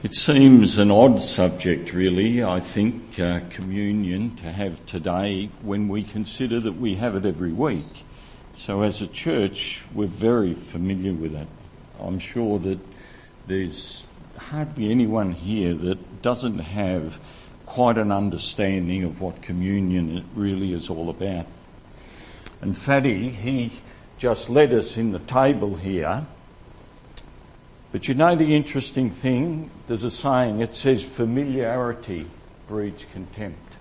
It seems an odd subject really, I think, communion to have today when we consider that we have it every week. So as a church, we're very familiar with it. I'm sure that there's hardly anyone here that doesn't have quite an understanding of what communion really is all about. And Fatty, he just led us in the table here. But you know the interesting thing? There's a saying, it says familiarity breeds contempt.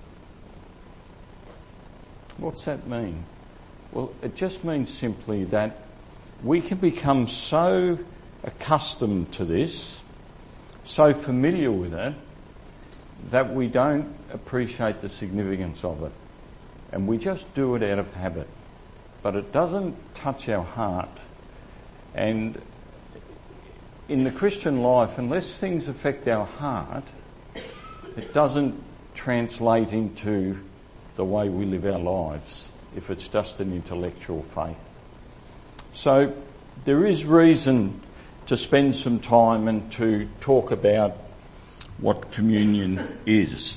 What's that mean? Well, it just means simply that we can become so accustomed to this, so familiar with it, that we don't appreciate the significance of it. And we just do it out of habit. But it doesn't touch our heart. And in the Christian life, unless things affect our heart, it doesn't translate into the way we live our lives if it's just an intellectual faith. So there is reason to spend some time and to talk about what communion is.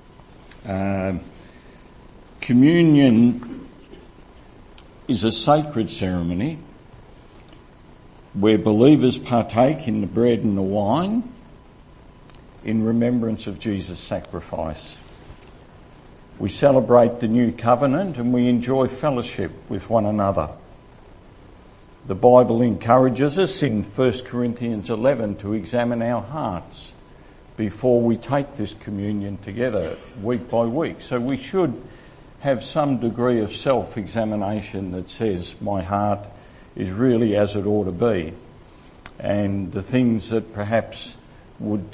Communion is a sacred ceremony where believers partake in the bread and the wine in remembrance of Jesus' sacrifice. We celebrate the new covenant and we enjoy fellowship with one another. The Bible encourages us in 1 Corinthians 11 to examine our hearts before we take this communion together week by week. So we should have some degree of self-examination that says my heart is really as it ought to be. And the things that perhaps would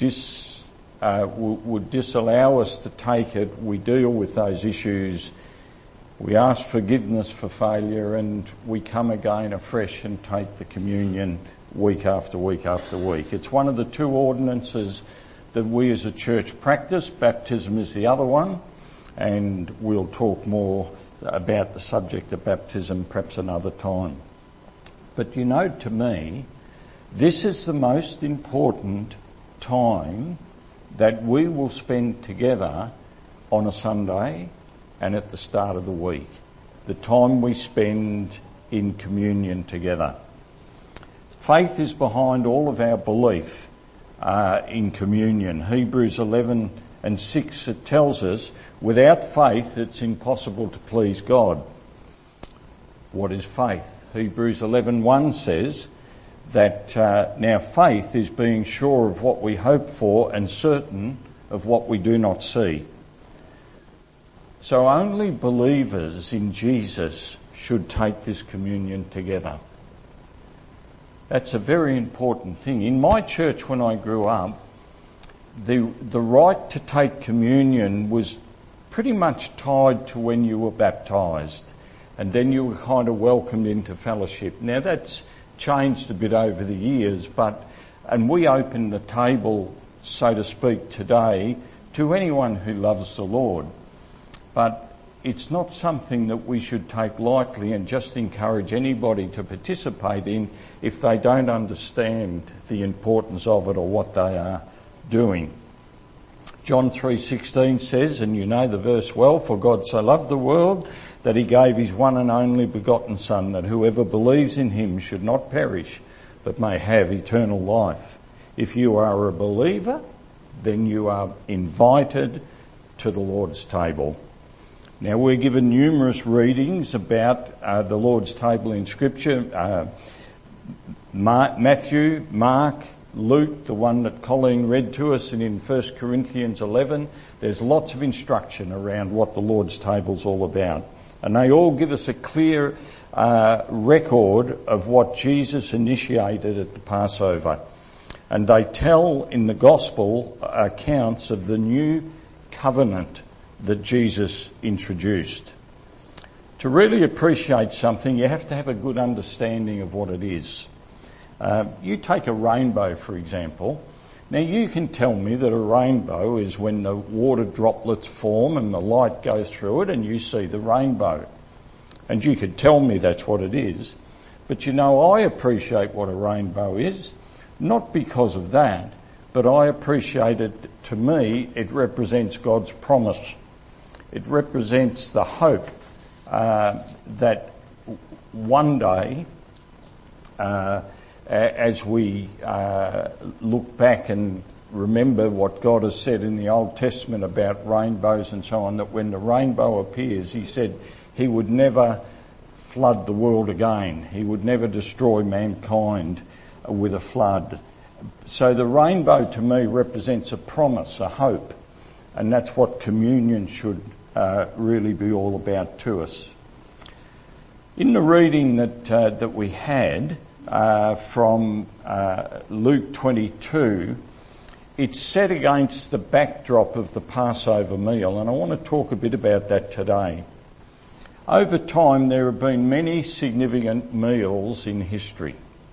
disallow us to take it, we deal with those issues. We ask forgiveness for failure and we come again afresh and take the communion week after week after week. It's one of the two ordinances that we as a church practice. Baptism is the other one, and we'll talk more about the subject of baptism perhaps another time. But you know, to me, this is the most important time that we will spend together on a Sunday and at the start of the week. The time we spend in communion together. Faith is behind all of our belief in communion. Hebrews 11:6, it tells us, without faith it's impossible to please God. What is faith? Hebrews 11:1 says that now faith is being sure of what we hope for and certain of what we do not see. So only believers in Jesus should take this communion together. That's a very important thing. In my church when I grew up, the right to take communion was pretty much tied to when you were baptised. And then you were kind of welcomed into fellowship. Now that's changed a bit over the years, and we open the table, so to speak, today to anyone who loves the Lord. But it's not something that we should take lightly and just encourage anybody to participate in if they don't understand the importance of it or what they are doing. John 3:16 says, and you know the verse well, for God so loved the world that he gave his one and only begotten Son, that whoever believes in him should not perish, but may have eternal life. If you are a believer, then you are invited to the Lord's table. Now we're given numerous readings about the Lord's table in Scripture. Matthew, Mark, Luke, the one that Colleen read to us, and in 1 Corinthians 11, there's lots of instruction around what the Lord's table's all about. And they all give us a clear record of what Jesus initiated at the Passover. And they tell in the gospel accounts of the new covenant that Jesus introduced. To really appreciate something, you have to have a good understanding of what it is. You take a rainbow, for example. Now you can tell me that a rainbow is when the water droplets form and the light goes through it and you see the rainbow. And you could tell me that's what it is. But you know, I appreciate what a rainbow is, not because of that, but I appreciate it, to me, it represents God's promise. It represents the hope that one day, as we look back and remember what God has said in the Old Testament about rainbows and so on, that when the rainbow appears, he said he would never flood the world again. He would never destroy mankind with a flood. So the rainbow to me represents a promise, a hope, and that's what communion should really be all about to us. In the reading that we had from Luke 22, it's set against the backdrop of the Passover meal, and I want to talk a bit about that today. Over time, there have been many significant meals in history.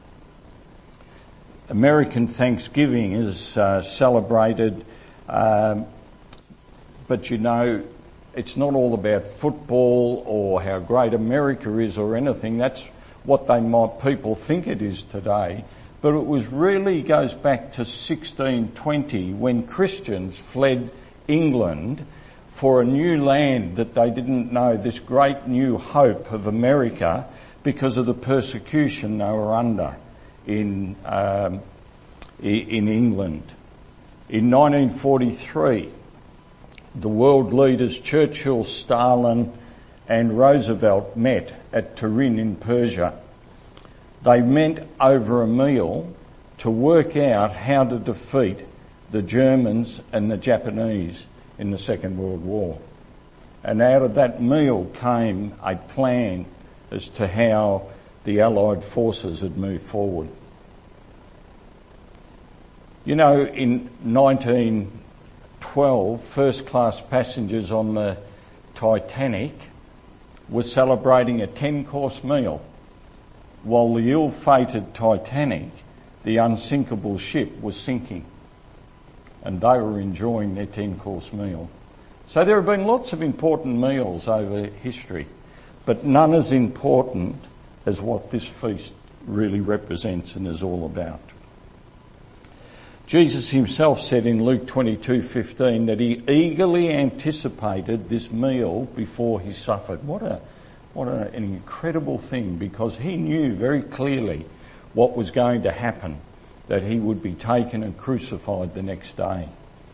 American Thanksgiving is celebrated, but you know, it's not all about football or how great America is or anything. That's what people think it is today. But it goes back to 1620 when Christians fled England for a new land that they didn't know, this great new hope of America, because of the persecution they were under in England. In 1943, the world leaders Churchill, Stalin and Roosevelt met at Turin in Persia. They met over a meal to work out how to defeat the Germans and the Japanese in the Second World War. And out of that meal came a plan as to how the Allied forces had moved forward. You know, in 1912, first-class passengers on the Titanic were celebrating a 10-course meal, while the ill-fated Titanic, the unsinkable ship, was sinking, and they were enjoying their 10-course meal. So there have been lots of important meals over history, but none as important as what this feast really represents and is all about. Jesus himself said in Luke 22:15 that he eagerly anticipated this meal before he suffered. What an incredible thing, because he knew very clearly what was going to happen, that he would be taken and crucified the next day.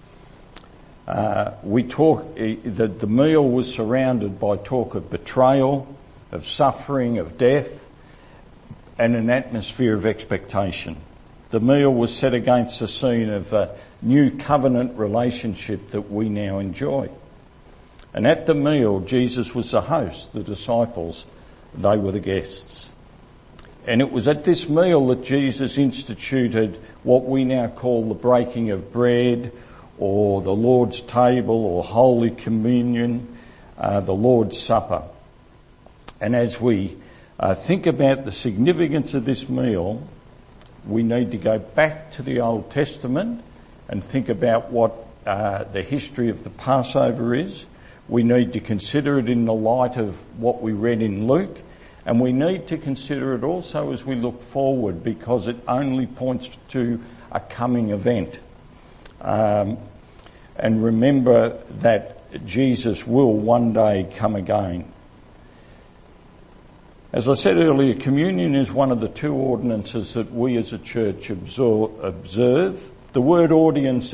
That the meal was surrounded by talk of betrayal, of suffering, of death, and an atmosphere of expectation. The meal was set against the scene of a new covenant relationship that we now enjoy. And at the meal, Jesus was the host, the disciples, they were the guests. And it was at this meal that Jesus instituted what we now call the breaking of bread, or the Lord's table, or Holy Communion, the Lord's Supper. And as we think about the significance of this meal, we need to go back to the Old Testament and think about what the history of the Passover is. We need to consider it in the light of what we read in Luke, and we need to consider it also as we look forward, because it only points to a coming event. And remember that Jesus will one day come again. As I said earlier, communion is one of the two ordinances that we as a church observe. The word ordinance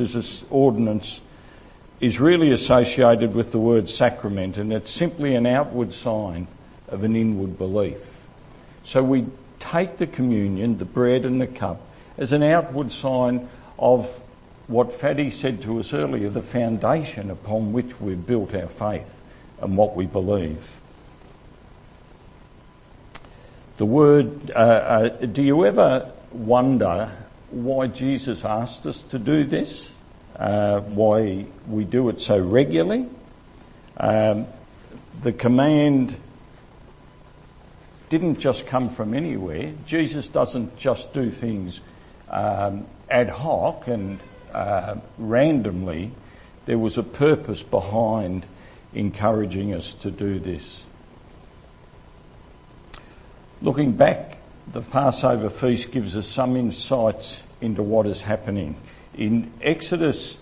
is really associated with the word sacrament, and it's simply an outward sign of an inward belief. So we take the communion, the bread and the cup, as an outward sign of what Fatty said to us earlier, the foundation upon which we've built our faith and what we believe. The word, do you ever wonder why Jesus asked us to do this? Why we do it so regularly? The command didn't just come from anywhere. Jesus doesn't just do things ad hoc and randomly. There was a purpose behind encouraging us to do this. Looking back, the Passover feast gives us some insights into what is happening. In Exodus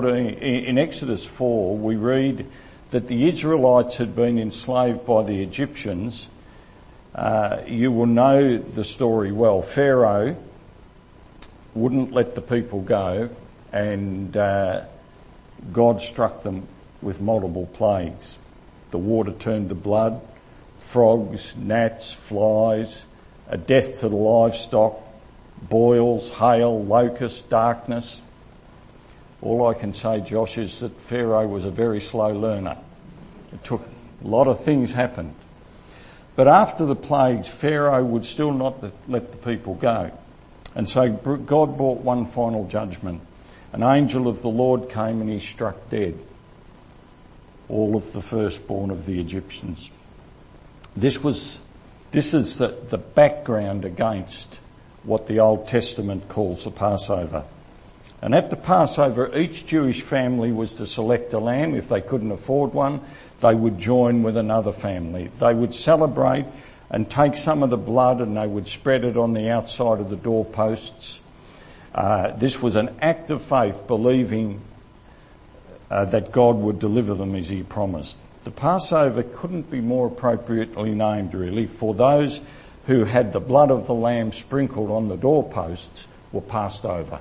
4, we read that the Israelites had been enslaved by the Egyptians. You will know the story well. Pharaoh wouldn't let the people go, and God struck them with multiple plagues. The water turned to blood, frogs, gnats, flies, a death to the livestock, boils, hail, locusts, darkness. All I can say, Josh, is that Pharaoh was a very slow learner. It took a lot of things happened. But after the plagues, Pharaoh would still not let the people go. And so God brought one final judgment. An angel of the Lord came and he struck dead all of the firstborn of the Egyptians. This is the background against what the Old Testament calls the Passover. And at the Passover, each Jewish family was to select a lamb. If they couldn't afford one, they would join with another family. They would celebrate and take some of the blood and they would spread it on the outside of the doorposts. This was an act of faith, believing that God would deliver them as he promised. The Passover couldn't be more appropriately named, really, for those who had the blood of the lamb sprinkled on the doorposts were passed over.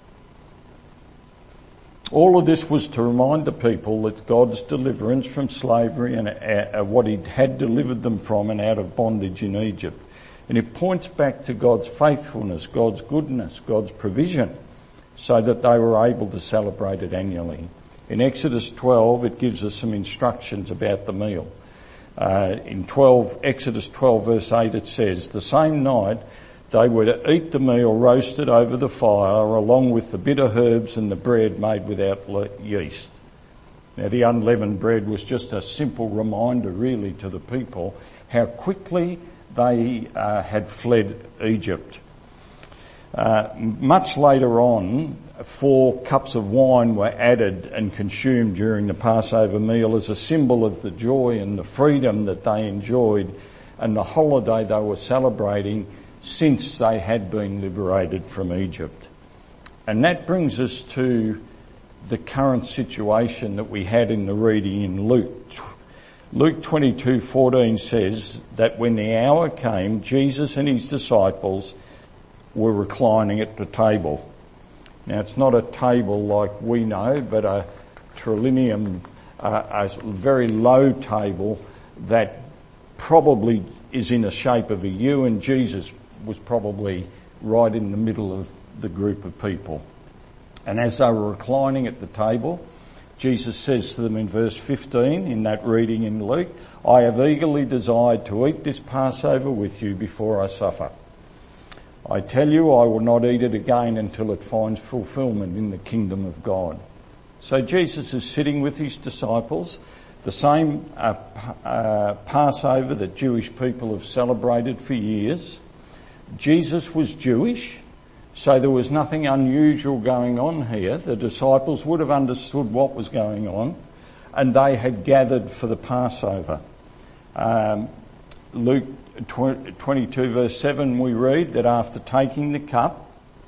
All of this was to remind the people that God's deliverance from slavery and what he had delivered them from and out of bondage in Egypt. And it points back to God's faithfulness, God's goodness, God's provision, so that they were able to celebrate it annually. In Exodus 12, it gives us some instructions about the meal. In Exodus 12 verse 8, it says, "The same night they were to eat the meal roasted over the fire along with the bitter herbs and the bread made without yeast." Now the unleavened bread was just a simple reminder really to the people how quickly they had fled Egypt. Much later on, 4 cups of wine were added and consumed during the Passover meal as a symbol of the joy and the freedom that they enjoyed and the holiday they were celebrating since they had been liberated from Egypt. And that brings us to the current situation that we had in the reading in Luke. Luke 22:14 says that when the hour came, Jesus and his disciples were reclining at the table. Now it's not a table like we know, but a trillium, a very low table that probably is in the shape of a U, and Jesus was probably right in the middle of the group of people. And as they were reclining at the table, Jesus says to them in verse 15 in that reading in Luke, "I have eagerly desired to eat this Passover with you before I suffer. I tell you, I will not eat it again until it finds fulfillment in the kingdom of God." So Jesus is sitting with his disciples, the same Passover that Jewish people have celebrated for years. Jesus was Jewish, so there was nothing unusual going on here. The disciples would have understood what was going on, and they had gathered for the Passover. Luke 22 verse 7 we read that after taking the cup,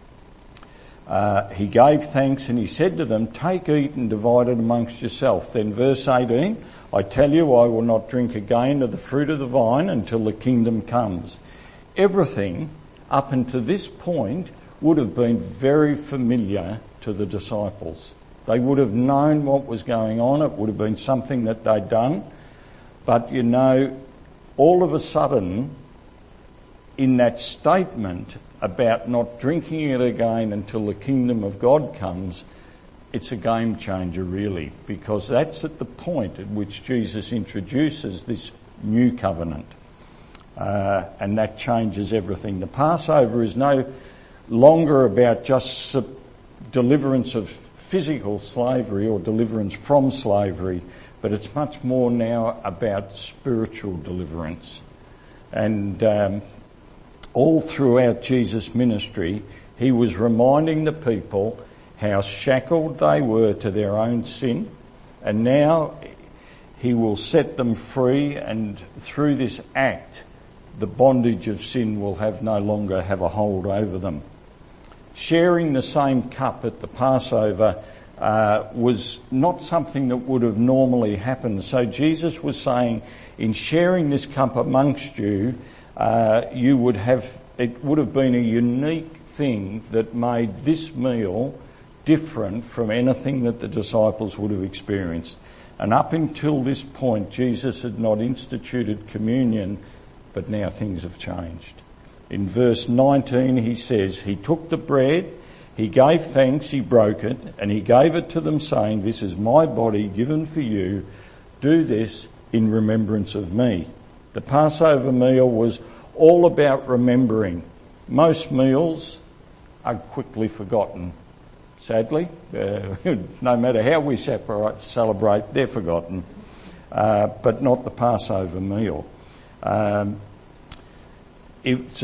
he gave thanks and he said to them, "Take, eat and divide it amongst yourself." Then verse 18, "I tell you, I will not drink again of the fruit of the vine until the kingdom comes." Everything up until this point would have been very familiar to the disciples. They would have known what was going on. It would have been something that they'd done. But you know, all of a sudden, in that statement about not drinking it again until the kingdom of God comes, it's a game changer really, because that's at the point at which Jesus introduces this new covenant. And that changes everything. The Passover is no longer about just deliverance of physical slavery or deliverance from slavery, but it's much more now about spiritual deliverance. And all throughout Jesus' ministry, he was reminding the people how shackled they were to their own sin, and now he will set them free, and through this act, the bondage of sin will no longer have a hold over them. sharing the same cup at the Passover was not something that would have normally happened. So Jesus was saying, in sharing this cup amongst you, it would have been a unique thing that made this meal different from anything that the disciples would have experienced. And up until this point, Jesus had not instituted communion, but now things have changed. In verse 19 he says, he took the bread, he gave thanks, he broke it, and he gave it to them saying, this is my body given for you. Do this in remembrance of me. The Passover meal was all about remembering. Most meals are quickly forgotten. Sadly, no matter how we celebrate, they're forgotten. But not the Passover meal. It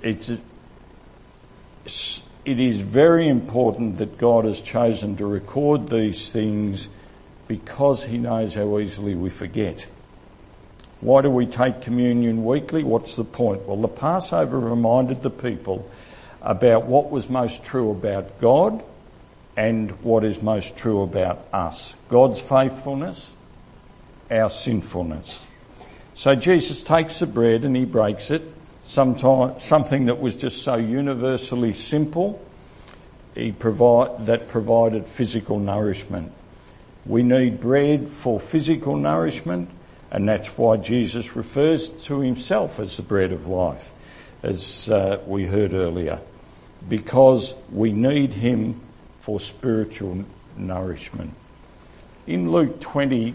is very important that God has chosen to record these things because he knows how easily we forget. Why do we take communion weekly? What's the point? Well, the Passover reminded the people about what was most true about God and what is most true about us. God's faithfulness, our sinfulness. So Jesus takes the bread and he breaks it. Something that was just so universally simple, that provided physical nourishment. We need bread for physical nourishment, and that's why Jesus refers to himself as the bread of life, as we heard earlier, because we need him for spiritual nourishment. In Luke 22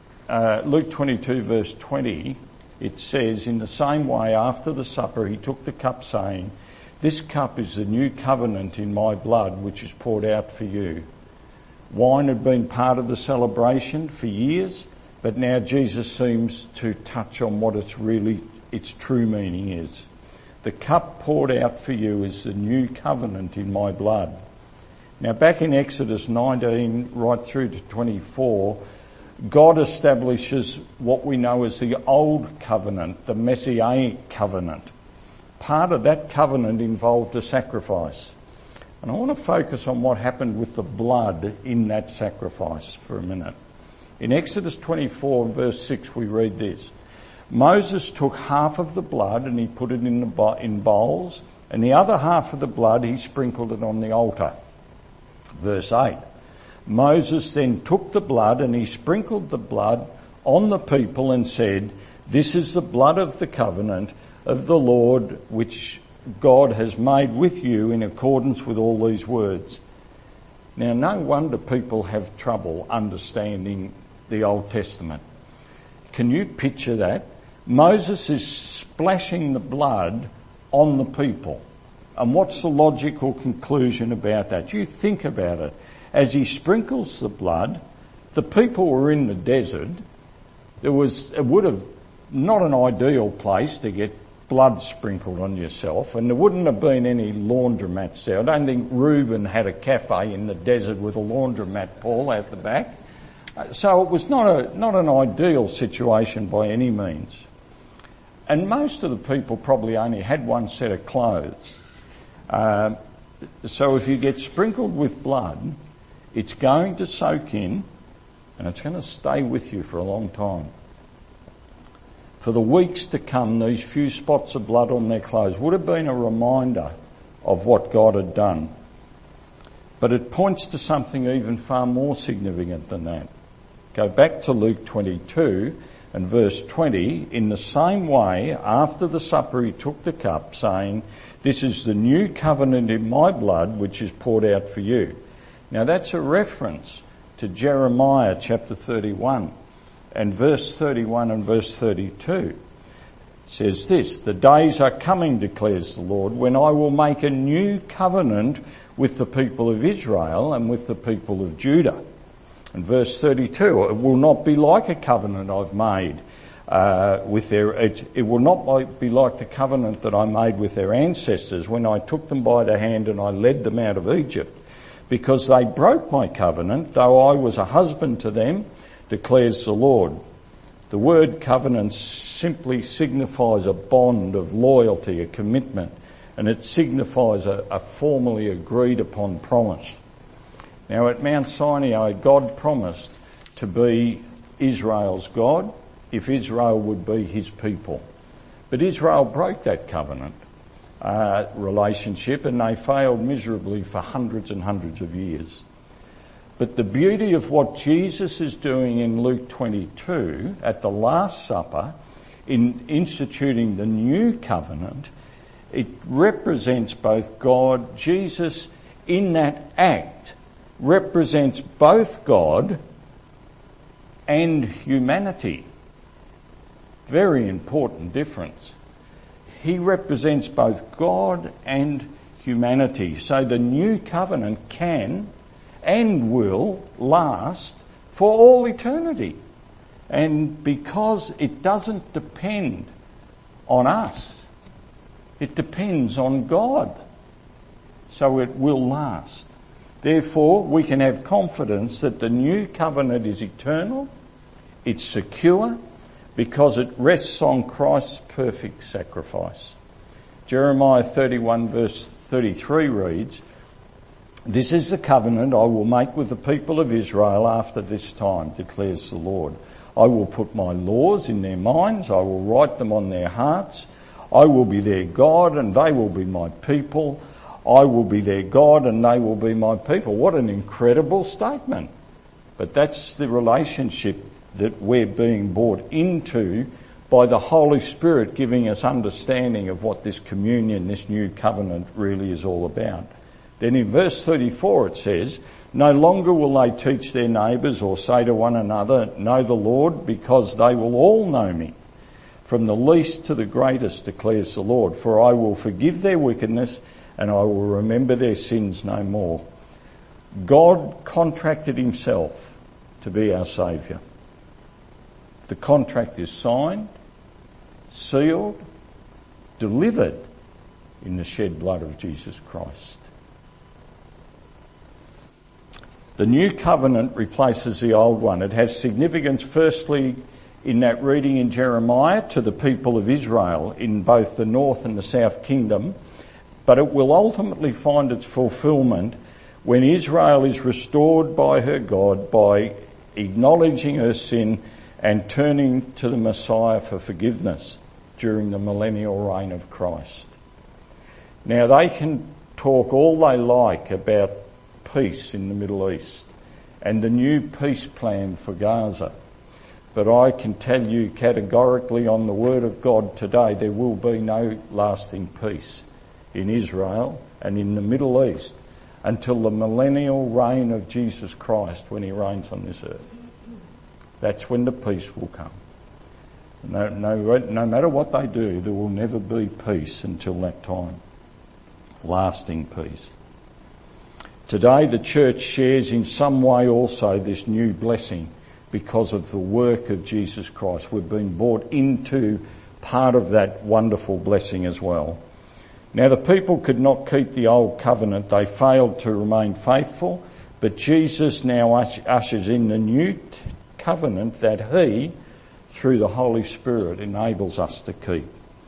verse 20, it says, in the same way after the supper he took the cup saying, this cup is the new covenant in my blood which is poured out for you. Wine had been part of the celebration for years, but now Jesus seems to touch on what its true meaning is. The cup poured out for you is the new covenant in my blood. Now back in Exodus 19 right through to 24, God establishes what we know as the Old Covenant, the Messianic Covenant. Part of that covenant involved a sacrifice. And I want to focus on what happened with the blood in that sacrifice for a minute. In Exodus 24 verse 6 we read this. Moses took half of the blood and he put it in bowls, and the other half of the blood he sprinkled it on the altar. Verse 8. Moses then took the blood and he sprinkled the blood on the people and said, this is the blood of the covenant of the Lord which God has made with you in accordance with all these words. Now, no wonder people have trouble understanding the Old Testament. Can you picture that? Moses is splashing the blood on the people. And what's the logical conclusion about that? You think about it. As he sprinkles the blood, the people were in the desert. It would have not an ideal place to get blood sprinkled on yourself, and there wouldn't have been any laundromats there. I don't think Reuben had a cafe in the desert with a laundromat, Paul, out the back. So it was not an ideal situation by any means. And most of the people probably only had one set of clothes. So if you get sprinkled with blood, it's going to soak in and it's going to stay with you for a long time. For the weeks to come, these few spots of blood on their clothes would have been a reminder of what God had done. But it points to something even far more significant than that. Go back to Luke 22 and verse 20. In the same way, after the supper he took the cup, saying, this is the new covenant in my blood which is poured out for you. Now that's a reference to Jeremiah chapter 31 and verse 31 and verse 32. It says this, the days are coming, declares the Lord, when I will make a new covenant with the people of Israel and with the people of Judah. And verse 32, it will not be like a covenant I've made it will not be like the covenant that I made with their ancestors when I took them by the hand and I led them out of Egypt. Because they broke my covenant, though I was a husband to them, declares the Lord. The word covenant simply signifies a bond of loyalty, a commitment. and it signifies a formally agreed upon promise. Now at Mount Sinai, God promised to be Israel's God if Israel would be his people. But Israel broke that covenant relationship, and they failed miserably for hundreds and hundreds of years. But the beauty of what Jesus is doing in Luke 22 at the Last Supper, in instituting the new covenant, it represents both God. Jesus in that act represents both God and humanity. Very important difference. He represents both God and humanity. So the new covenant can and will last for all eternity. And because it doesn't depend on us, it depends on God. So it will last. Therefore, we can have confidence that the new covenant is eternal, it's secure, because it rests on Christ's perfect sacrifice. Jeremiah 31 verse 33 reads, "This is the covenant I will make with the people of Israel after this time, declares the Lord. I will put my laws in their minds, I will write them on their hearts. I will be their God and they will be my people. I will be their God and they will be my people." What an incredible statement. But that's the relationship that we're being brought into by the Holy Spirit giving us understanding of what this communion, this new covenant really is all about. Then in verse 34 it says, "No longer will they teach their neighbours or say to one another, 'Know the Lord,' because they will all know me, from the least to the greatest, declares the Lord. For I will forgive their wickedness and I will remember their sins no more." God contracted himself to be our Saviour. The contract is signed, sealed, delivered in the shed blood of Jesus Christ. The new covenant replaces the old one. It has significance firstly in that reading in Jeremiah to the people of Israel in both the north and the south kingdom, but it will ultimately find its fulfilment when Israel is restored by her God by acknowledging her sin and turning to the Messiah for forgiveness during the millennial reign of Christ. Now they can talk all they like about peace in the Middle East and the new peace plan for Gaza, but I can tell you categorically on the word of God today, there will be no lasting peace in Israel and in the Middle East until the millennial reign of Jesus Christ when he reigns on this earth. That's when the peace will come. No matter what they do, there will never be peace until that time. Lasting peace. Today the church shares in some way also this new blessing because of the work of Jesus Christ. We've been brought into part of that wonderful blessing as well. Now the people could not keep the old covenant. They failed to remain faithful, but Jesus now ushers in the new covenant that he, through the Holy Spirit, enables us to keep.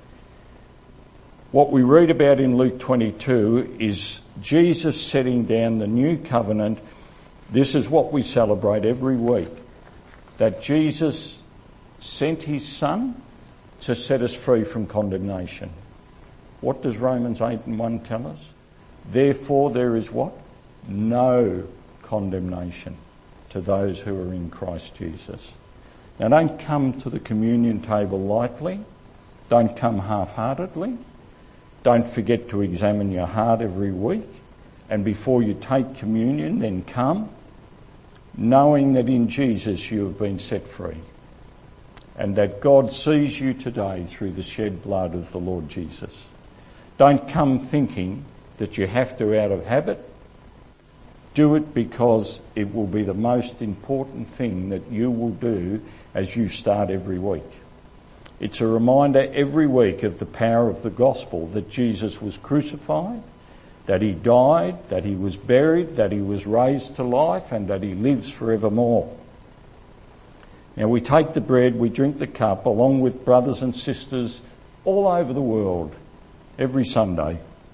What we read about in Luke 22 is Jesus setting down the new covenant. This is what we celebrate every week, that Jesus sent his Son to set us free from condemnation. What does Romans 8:1 tell us? Therefore there is what? No condemnation to those who are in Christ Jesus. Now don't come to the communion table lightly. Don't come half-heartedly. Don't forget to examine your heart every week. And before you take communion, then come, knowing that in Jesus you have been set free. And that God sees you today through the shed blood of the Lord Jesus. Don't come thinking that you have to out of habit. Do it because it will be the most important thing that you will do as you start every week. It's a reminder every week of the power of the gospel, that Jesus was crucified, that he died, that he was buried, that he was raised to life, and that he lives forevermore. Now we take the bread, we drink the cup, along with brothers and sisters all over the world every Sunday,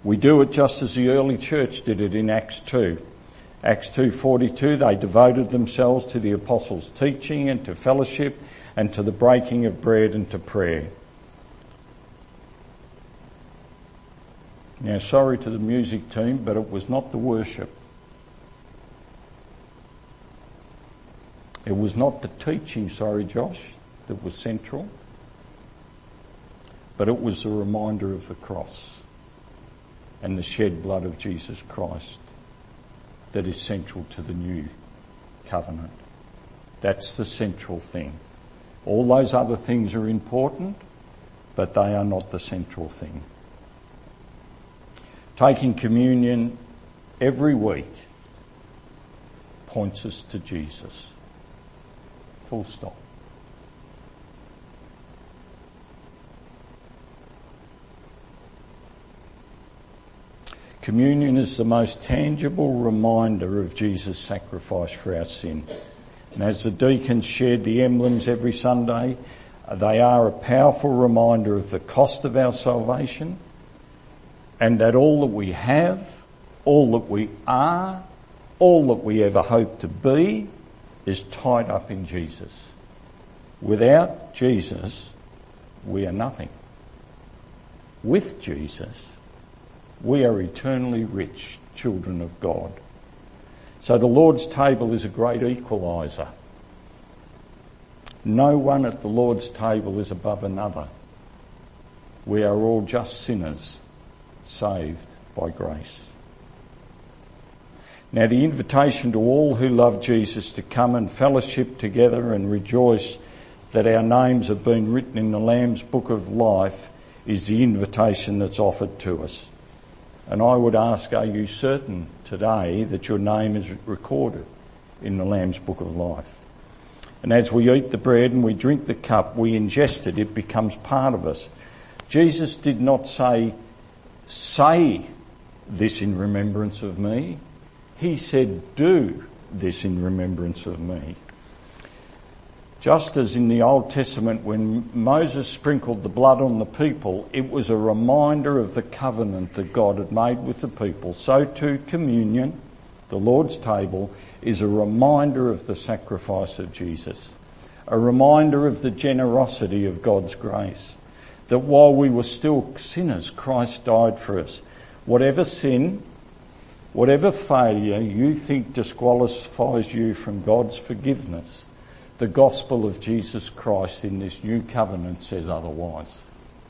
We do it just as the early church did it in Acts 2. Acts 2:42, they devoted themselves to the apostles' teaching and to fellowship and to the breaking of bread and to prayer. Now, sorry to the music team, but it was not the worship. It was not the teaching, sorry Josh, that was central, but it was the reminder of the cross and the shed blood of Jesus Christ that is central to the new covenant. That's the central thing. All those other things are important, but they are not the central thing. Taking communion every week points us to Jesus. Full stop. Communion is the most tangible reminder of Jesus' sacrifice for our sin. And as the deacons shared the emblems every Sunday, they are a powerful reminder of the cost of our salvation, and that all that we have, all that we are, all that we ever hope to be is tied up in Jesus. Without Jesus, we are nothing. With Jesus, we are eternally rich children of God. So the Lord's table is a great equaliser. No one at the Lord's table is above another. We are all just sinners saved by grace. Now the invitation to all who love Jesus to come and fellowship together and rejoice that our names have been written in the Lamb's Book of Life is the invitation that's offered to us. And I would ask, are you certain today that your name is recorded in the Lamb's Book of Life? And as we eat the bread and we drink the cup, we ingest it, it becomes part of us. Jesus did not say this in remembrance of me. He said, do this in remembrance of me. Just as in the Old Testament when Moses sprinkled the blood on the people, it was a reminder of the covenant that God had made with the people. So too communion, the Lord's table, is a reminder of the sacrifice of Jesus. A reminder of the generosity of God's grace. That while we were still sinners, Christ died for us. Whatever sin, whatever failure you think disqualifies you from God's forgiveness, the gospel of Jesus Christ in this new covenant says otherwise.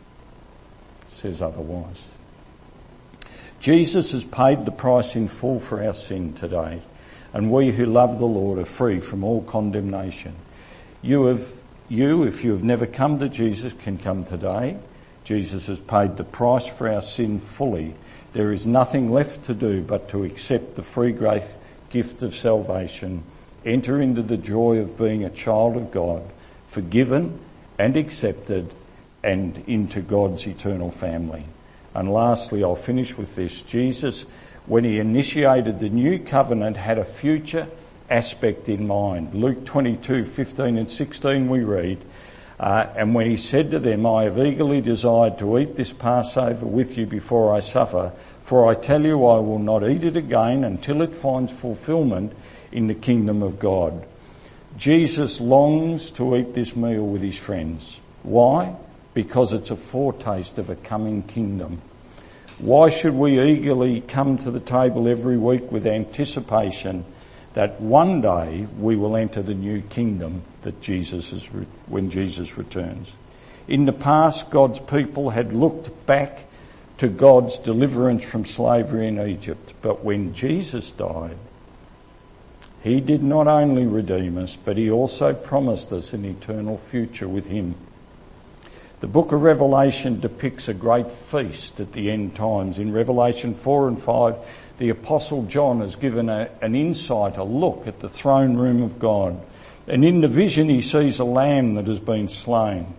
Jesus has paid the price in full for our sin today, and we who love the Lord are free from all condemnation. If you have never come to Jesus, can come today. Jesus has paid the price for our sin fully. There is nothing left to do but to accept the free great gift of salvation, enter into the joy of being a child of God, forgiven and accepted, and into God's eternal family. And lastly, I'll finish with this. Jesus, when he initiated the new covenant, had a future aspect in mind. Luke 22:15 and 16 we read, and when he said to them, I have eagerly desired to eat this Passover with you before I suffer, for I tell you I will not eat it again until it finds fulfillment in the kingdom of God. Jesus longs to eat this meal with his friends. Why? Because it's a foretaste of a coming kingdom. Why should we eagerly come to the table every week with anticipation that one day we will enter the new kingdom that when Jesus returns? In the past, God's people had looked back to God's deliverance from slavery in Egypt. But when Jesus died, he did not only redeem us, but he also promised us an eternal future with him. The book of Revelation depicts a great feast at the end times. In Revelation 4 and 5, the Apostle John has given an insight, a look at the throne room of God. And in the vision he sees a lamb that has been slain.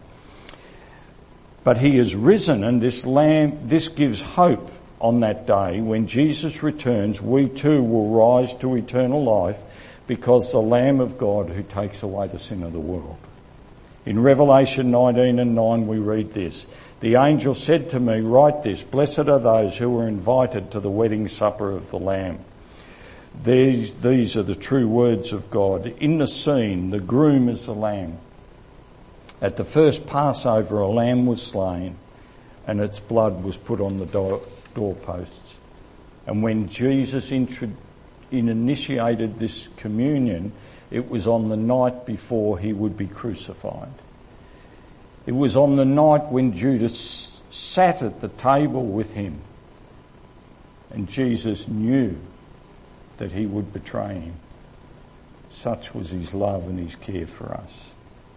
But he has risen, and this gives hope on that day. When Jesus returns, we too will rise to eternal life because the Lamb of God who takes away the sin of the world. In Revelation 19 and 9 we read this. The angel said to me, write this, blessed are those who are invited to the wedding supper of the Lamb. These are the true words of God. In the scene, the groom is the lamb. At the first Passover, a lamb was slain and its blood was put on the doorposts. And when Jesus initiated this communion, it was on the night before he would be crucified. It was on the night when Judas sat at the table with him, and Jesus knew that he would betray him. Such was his love and his care for us.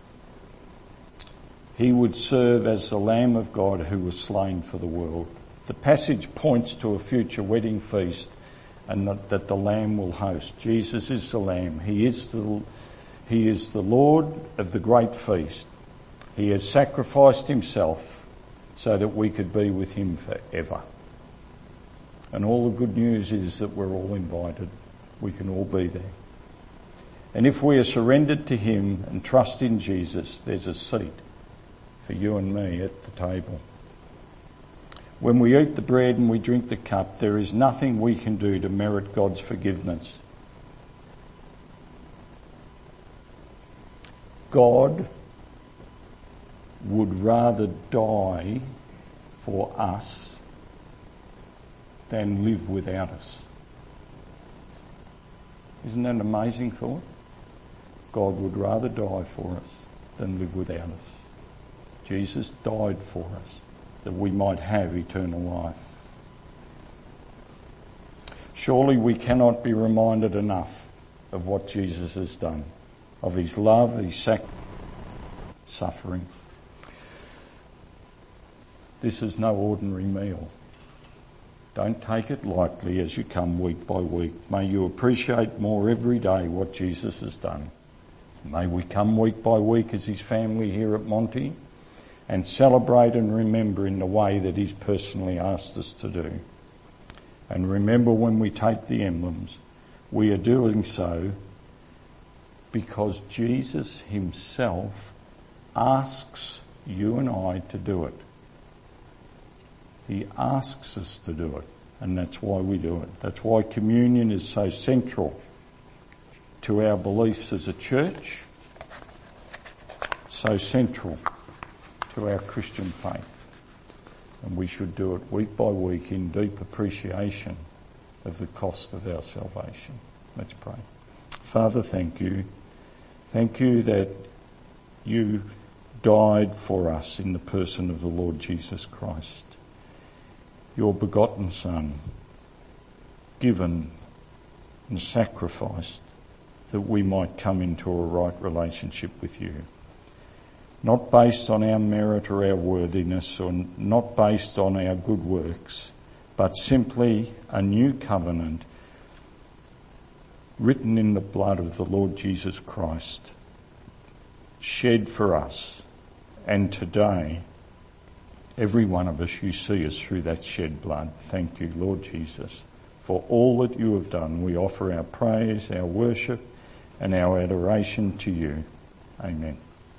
He would serve as the Lamb of God who was slain for the world. The passage points to a future wedding feast and that the Lamb will host. Jesus is the Lamb. He is the Lord of the great feast. He has sacrificed himself so that we could be with him forever. And all the good news is that we're all invited. We can all be there. And if we are surrendered to him and trust in Jesus, there's a seat for you and me at the table. When we eat the bread and we drink the cup, there is nothing we can do to merit God's forgiveness. God would rather die for us than live without us. Isn't that an amazing thought? God would rather die for us than live without us. Jesus died for us that we might have eternal life. Surely we cannot be reminded enough of what Jesus has done, of his love, his sacrifice, suffering. This is no ordinary meal. Don't take it lightly as you come week by week. May you appreciate more every day what Jesus has done. May we come week by week as his family here at Monty and celebrate and remember in the way that he's personally asked us to do. And remember, when we take the emblems, we are doing so because Jesus himself asks you and I to do it. He asks us to do it, and that's why we do it. That's why communion is so central to our beliefs as a church, so central to our Christian faith. And we should do it week by week in deep appreciation of the cost of our salvation. Let's pray. Father, thank you. Thank you that you died for us in the person of the Lord Jesus Christ, your begotten Son, given and sacrificed that we might come into a right relationship with you. Not based on our merit or our worthiness, or not based on our good works, but simply a new covenant written in the blood of the Lord Jesus Christ, shed for us. And today, every one of us, you see us through that shed blood. Thank you, Lord Jesus, for all that you have done. We offer our praise, our worship, and our adoration to you. Amen.